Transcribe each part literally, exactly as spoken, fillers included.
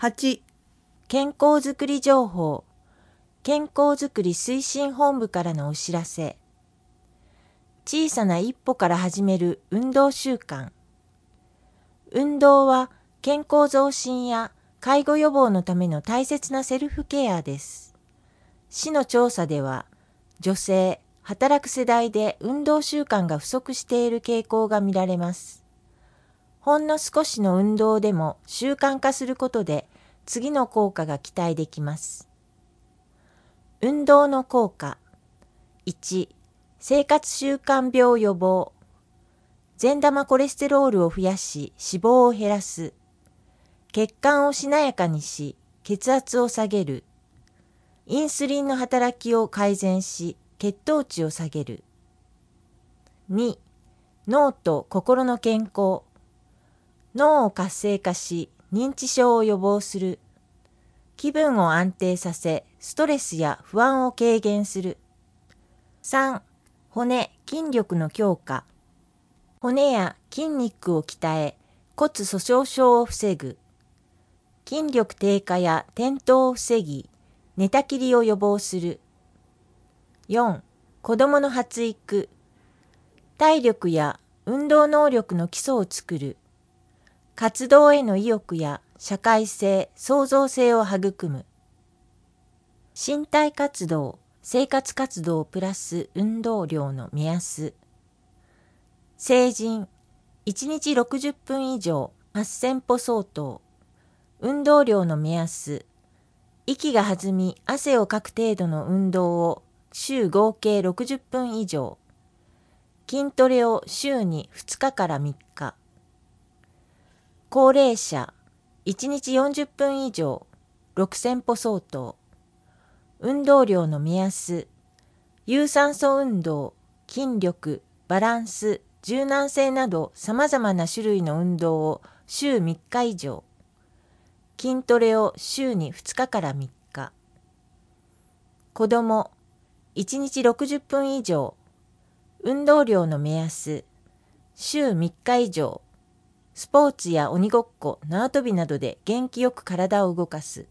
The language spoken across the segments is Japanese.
はち、 健康づくり情報、健康づくり推進本部からのお知らせ。小さな一歩から始める運動習慣。運動は健康増進や介護予防のための大切なセルフケアです。市の調査では、女性、働く世代で運動習慣が不足している傾向が見られます。ほんの少しの運動でも習慣化することで次の効果が期待できます。運動の効果。いち、生活習慣病予防。善玉コレステロールを増やし脂肪を減らす。血管をしなやかにし血圧を下げる。インスリンの働きを改善し血糖値を下げる。に、脳と心の健康。脳を活性化し認知症を予防する。気分を安定させストレスや不安を軽減する。さん、骨・筋力の強化。骨や筋肉を鍛え骨粗しょう症を防ぐ。筋力低下や転倒を防ぎ寝たきりを予防する。よん、子どもの発育。体力や運動能力の基礎を作る。活動への意欲や社会性、創造性を育む。身体活動、生活活動プラス運動量の目安。成人、いちにちろくじゅっぷん以上はっせんぽ相当。運動量の目安。息が弾み、汗をかく程度の運動を週合計ろくじゅっぷん以上。筋トレを週にふつかからみっか。高齢者、いちにちよんじゅっぷん以上、ろくせんぽ相当。運動量の目安。有酸素運動、筋力、バランス、柔軟性など様々な種類の運動を週みっか以上。筋トレを週にふつかからみっか。子ども、いちにちろくじゅっぷん以上。運動量の目安。週みっか以上。スポーツや鬼ごっこ、縄跳びなどで元気よく体を動かす。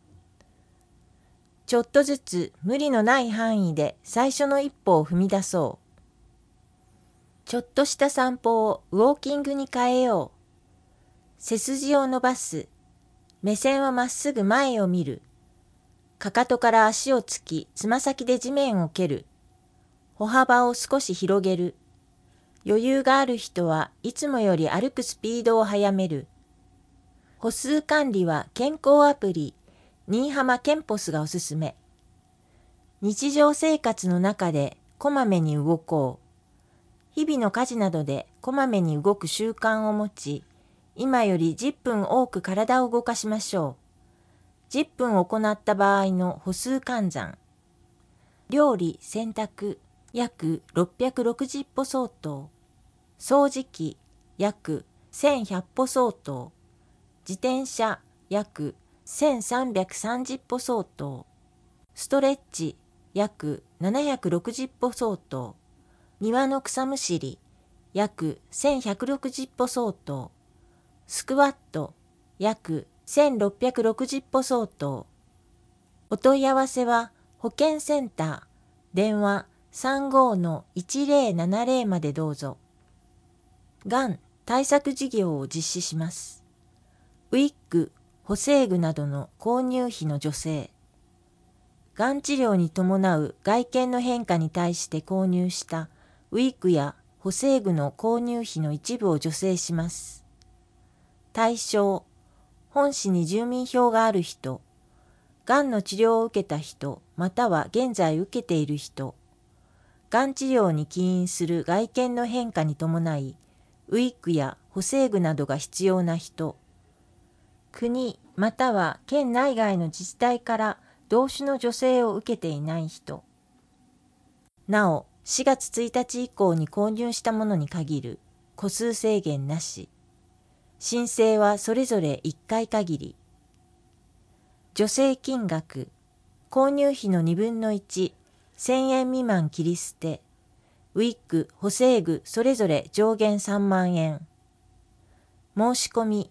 ちょっとずつ無理のない範囲で最初の一歩を踏み出そう。ちょっとした散歩をウォーキングに変えよう。背筋を伸ばす。目線はまっすぐ前を見る。かかとから足をつき、つま先で地面を蹴る。歩幅を少し広げる。余裕がある人はいつもより歩くスピードを速める。歩数管理は健康アプリ、新居浜ケンポスがおすすめ。日常生活の中でこまめに動こう。日々の家事などでこまめに動く習慣を持ち、今よりじゅっぷん多く体を動かしましょう。じゅっぷん行った場合の歩数換算。料理・洗濯約ろっぴゃくろくじゅっぽ相当。掃除機約せんひゃっぽ相当。自転車約せんさんびゃくさんじゅっぽ相当。ストレッチ約ななひゃくろくじゅっぽ相当。庭の草むしり約せんひゃくろくじゅっぽ相当。スクワット約せんろっぴゃくろくじゅっぽ相当。お問い合わせは保健センター電話 さんごーいちぜろななぜろ までどうぞ。がん対策事業を実施します。ウィッグ、補正具などの購入費の助成。がん治療に伴う外見の変化に対して購入したウィッグや補正具の購入費の一部を助成します。対象、本市に住民票がある人、がんの治療を受けた人または現在受けている人、がん治療に起因する外見の変化に伴い、ウィッグや補正具などが必要な人、国または県内外の自治体から同種の助成を受けていない人。なお、しがつついたち以降に購入したものに限る、個数制限なし。申請はそれぞれいっかい限り。助成金額、購入費のにぶんのいち、せんえん未満切り捨て。ウィッグ、補正具それぞれ上限さんまんえん。申し込み、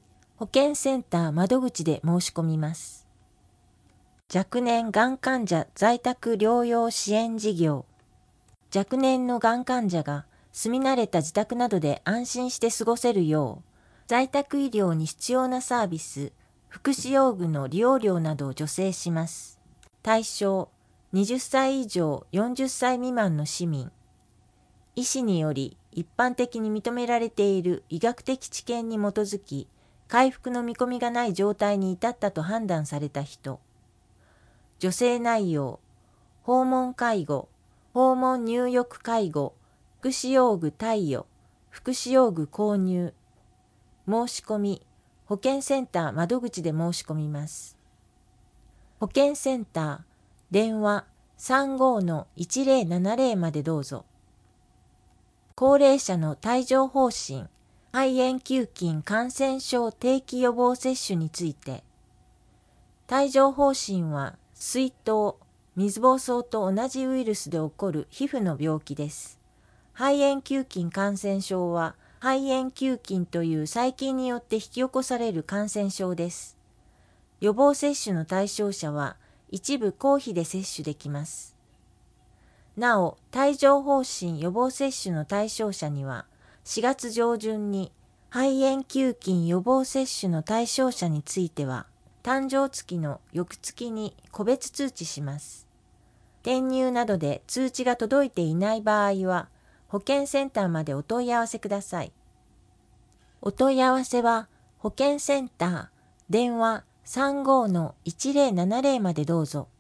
保健センター窓口で申し込みます。若年がん患者在宅療養支援事業。若年のがん患者が住み慣れた自宅などで安心して過ごせるよう、在宅医療に必要なサービス、福祉用具の利用料などを助成します。対象、はたち以上よんじゅっさい未満の市民。医師により一般的に認められている医学的知見に基づき、回復の見込みがない状態に至ったと判断された人。助成内容、訪問介護、訪問入浴介護、福祉用具貸与、福祉用具購入。申し込み、保健センター窓口で申し込みます。保健センター、電話 さんごのいちぜろななぜろ までどうぞ。高齢者の帯状疱疹、肺炎球菌感染症定期予防接種について、帯状疱疹は水痘、水疱瘡と同じウイルスで起こる皮膚の病気です。肺炎球菌感染症は肺炎球菌という細菌によって引き起こされる感染症です。予防接種の対象者は一部公費で接種できます。なお、帯状疱疹予防接種の対象者にはしがつ上旬に肺炎球菌予防接種の対象者については誕生月の翌月に個別通知します。転入などで通知が届いていない場合は保健センターまでお問い合わせください。お問い合わせは保健センター電話 さんごのいちぜろななぜろ までどうぞ。